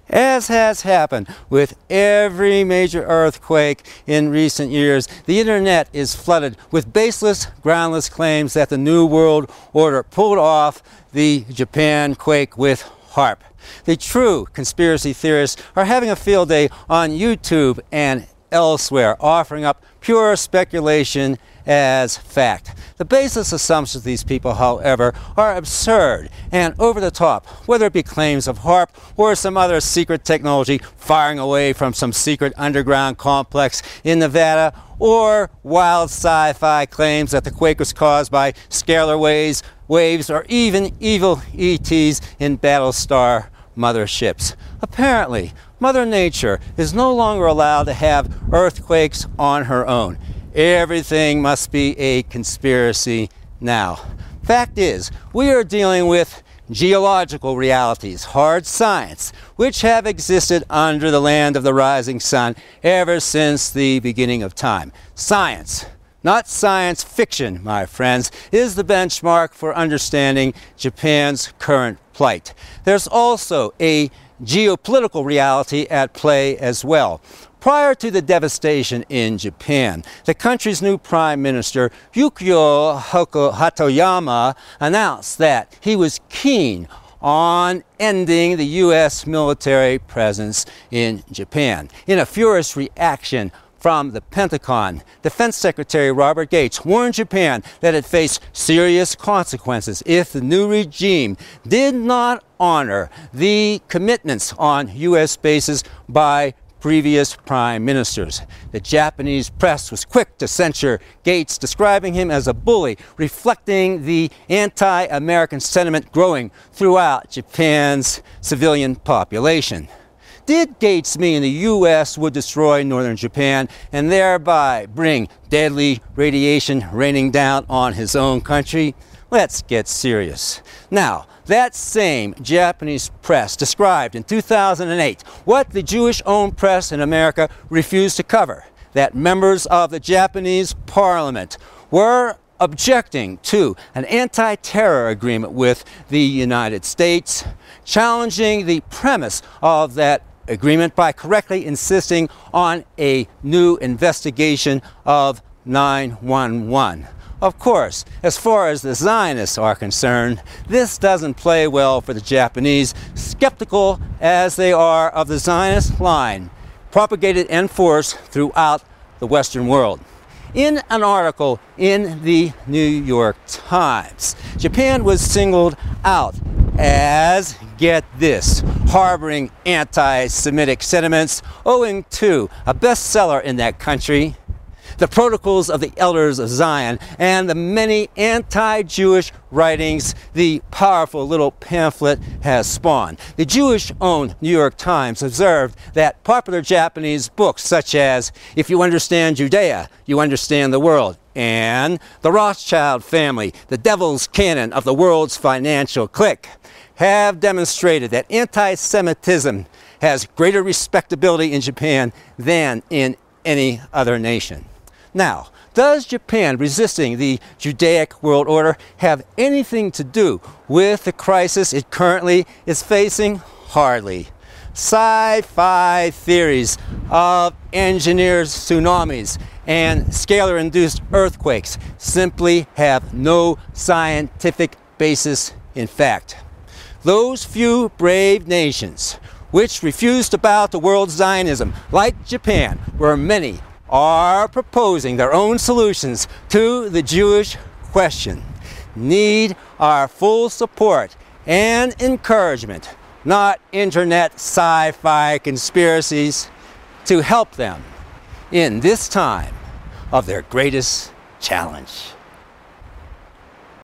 As has happened with every major earthquake in recent years, the internet is flooded with baseless, groundless claims that the New World Order pulled off the Japan quake with HAARP. The true conspiracy theorists are having a field day on YouTube and elsewhere, offering up pure speculation as fact. The baseless assumptions of these people, however, are absurd and over the top, whether it be claims of HAARP or some other secret technology firing away from some secret underground complex in Nevada, or wild sci-fi claims that the quake was caused by scalar waves, or even evil ETs in Battlestar motherships. Apparently, Mother Nature is no longer allowed to have earthquakes on her own. Everything must be a conspiracy now. Fact is, we are dealing with geological realities, hard science, which have existed under the land of the rising sun ever since the beginning of time. Science, not science fiction, my friends, is the benchmark for understanding Japan's current plight. There's also a geopolitical reality at play as well. Prior to the devastation in Japan, the country's new Prime Minister, Yukio Hatoyama, announced that he was keen on ending the U.S. military presence in Japan. In a furious reaction from the Pentagon, Defense Secretary Robert Gates warned Japan that it faced serious consequences if the new regime did not honor the commitments on U.S. bases by previous prime ministers. The Japanese press was quick to censure Gates, describing him as a bully, reflecting the anti-American sentiment growing throughout Japan's civilian population. Did Gates mean the U.S. would destroy northern Japan and thereby bring deadly radiation raining down on his own country? Let's get serious. Now, that same Japanese press described in 2008 what the Jewish-owned press in America refused to cover, that members of the Japanese parliament were objecting to an anti-terror agreement with the United States, challenging the premise of that agreement by correctly insisting on a new investigation of 9/11. Of course, as far as the Zionists are concerned, this doesn't play well for the Japanese, skeptical as they are of the Zionist line, propagated and forced throughout the Western world. In an article in the New York Times, Japan was singled out as, get this, harboring anti-Semitic sentiments owing to a bestseller in that country, The Protocols of the Elders of Zion, and the many anti-Jewish writings the powerful little pamphlet has spawned. The Jewish-owned New York Times observed that popular Japanese books such as If You Understand Judea, You Understand the World, and The Rothschild Family, The Devil's Canon of the World's Financial Clique, have demonstrated that anti-Semitism has greater respectability in Japan than in any other nation. Now, does Japan resisting the Judaic world order have anything to do with the crisis it currently is facing? Hardly. Sci-fi theories of engineers' tsunamis and scalar-induced earthquakes simply have no scientific basis in fact. Those few brave nations which refuse to bow to world Zionism, like Japan, where many are proposing their own solutions to the Jewish question, need our full support and encouragement, not internet sci-fi conspiracies, to help them in this time of their greatest challenge.